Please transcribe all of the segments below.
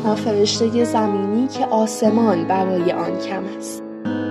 تنها فرشته زمینی که آسمان برای آن کم است.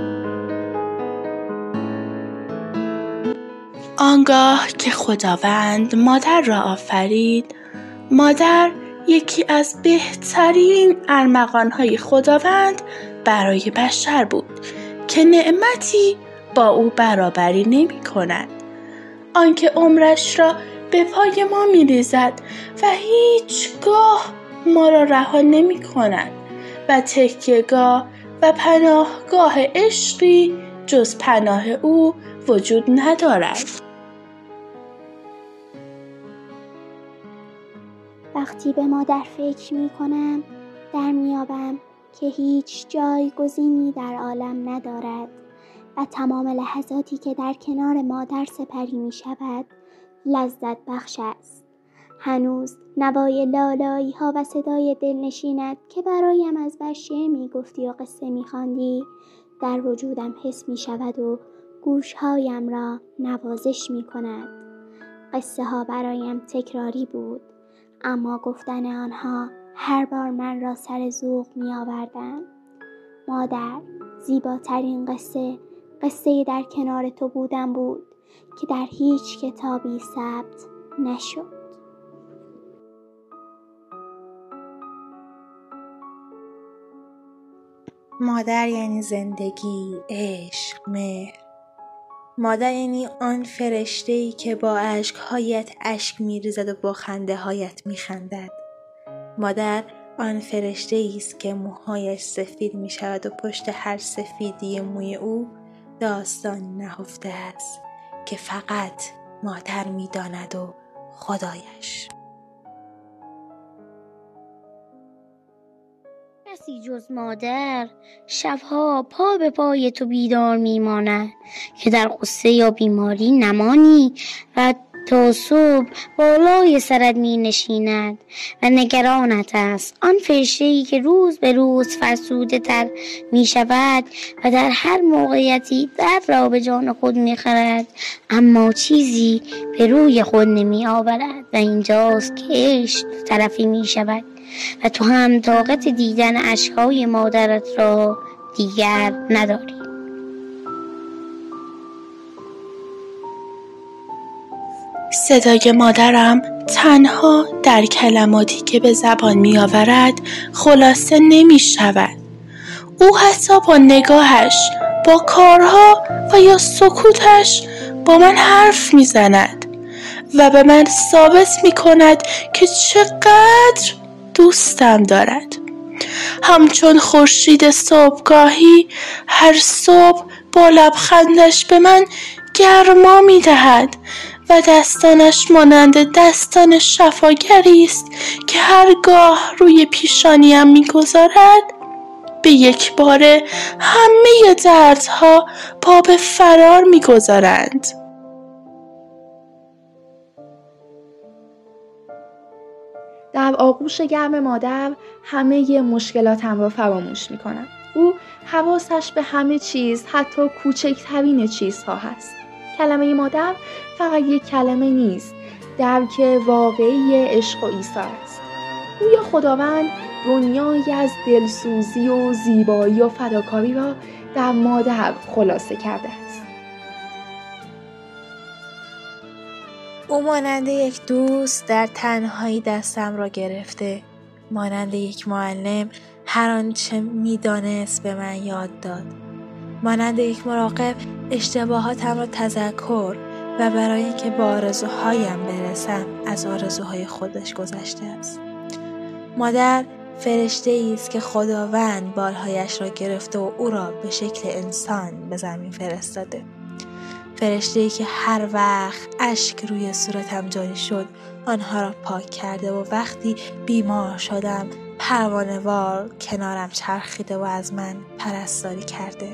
آنگاه که خداوند مادر را آفرید، مادر یکی از بهترین ارمغان‌های خداوند برای بشر بود که نعمتی با او برابری نمی‌کند. آنکه عمرش را به پای ما می‌ریزد و هیچگاه ما را رها نمی‌کند و تکیه‌گاه و پناهگاه عشقی جز پناه او وجود ندارد. وقتی به مادر فکر می کنم در میابم که هیچ جایگزینی در عالم ندارد و تمام لحظاتی که در کنار مادر سپری می شود لذت بخش است. هنوز نوای لالایی ها و صدای دلنشینت که برایم از بشیه می گفتی و قصه می خواندی در وجودم حس می شود و گوشهایم را نوازش می کند. قصه ها برایم تکراری بود، اما گفتن آنها هر بار من را سر ذوق می آوردند. مادر، زیباترین قصه در کنار تو بودن بود که در هیچ کتابی ثبت نشد. مادر یعنی زندگی، عشق، مهر. مادر یعنی آن فرشته‌ای که با اشک‌هایت اشک می‌ریزد و با خنده‌هایت می‌خندد. مادر آن فرشته‌ای است که موهایش سفید می‌شود و پشت هر سفیدی موی او داستان نهفته است که فقط مادر می‌داند و خدایش. کسی جز مادر شبها پا به پای تو بیدار میماند که در غصه یا بیماری نمانی و تا صبح بالای سرت می نشیند و نگرانت است. آن فرشته‌ای که روز به روز فرسوده تر می شود و در هر موقعیتی در را به جان خود می خرد، اما چیزی به روی خود نمی آورد و اینجاست که عشق طرفی می شود و تو هم طاقت دیدن اشک‌های مادرت را دیگر نداری. صدای مادرم تنها در کلماتی که به زبان می آورد خلاصه نمی شود. او حتی با نگاهش، با کارها و یا سکوتش با من حرف می زند و به من ثابت می کند که چقدر دوستم دارد. همچون خورشید صبحگاهی هر صبح با لبخندش به من گرما می دهد و دستانش مانند دستان شفاگری است که هرگاه روی پیشانیم می گذارد به یک باره همه دردها پا به فرار می گذارند. در آغوش گرم مادر همه مشکلاتم را فراموش می کنم. او حواسش به همه چیز، حتی کوچکترین چیزها هست. کلمه مادر فقط یک کلمه نیست، درک واقعی عشق و ایثار است. گویا خداوند دنیایی از دلسوزی و زیبایی و فداکاری را در مادر خلاصه کرده است. او مانند یک دوست در تنهایی دستم را گرفته، مانند یک معلم هر آنچه می‌دانست به من یاد داد، مانند یک مراقب اشتباهاتم را تذکر و برای اینکه به آرزوهایم برسم از آرزوهای خودش گذشته است. مادر فرشته‌ای است که خداوند بالهایش را گرفته و او را به شکل انسان به زمین فرستاده. فرشته‌ای که هر وقت اشک روی صورتم جاری شد آنها را پاک کرده و وقتی بیمار شدم پروانه‌وار کنارم چرخیده و از من پرستاری کرده.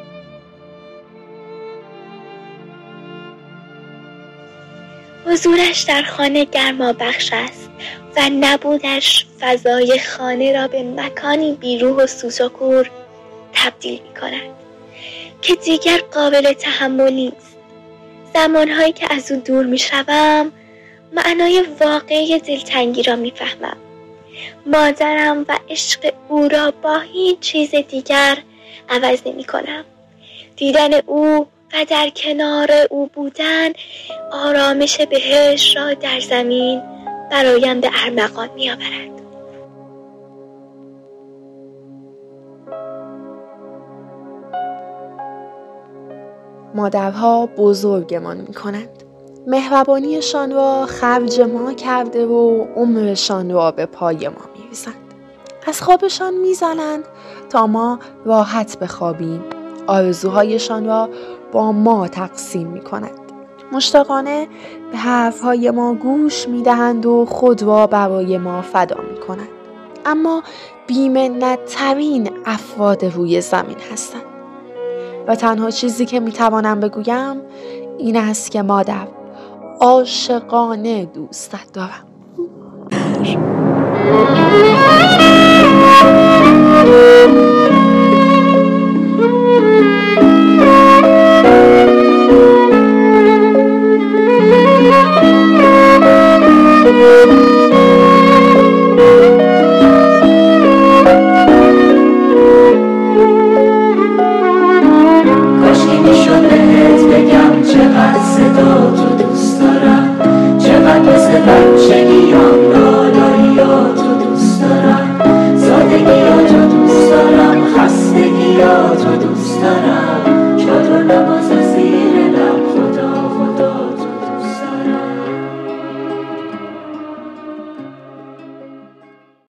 حضورش در خانه گرما بخش است و نبودش فضای خانه را به مکانی بیروح و سوت و کور تبدیل می کند که دیگر قابل تحمل نیست. زمانهایی که از او دور می شوم معنای واقعی دلتنگی را می فهمم. مادرم و عشق او را با هیچ چیز دیگر عوض نمی کنم. دیدن او و در کنار او بودن آرامش بهشت را در زمین برایم به ارمغان می آورد. مادرها بزرگمان می کنند. مهربانیشان را خرج ما کرده و عمرشان را به پای ما می ریزند. از خوابشان می زنند تا ما راحت بخوابیم. آرزوهایشان را با ما تقسیم می کنند. مشتاقانه به حرفهای ما گوش می دهند و خود را برای ما فدا می کنند. اما بی‌منت‌ترین افراد روی زمین هستند. و تنها چیزی که می توانم بگویم این است که مادر، عاشقانه دوستت دارم.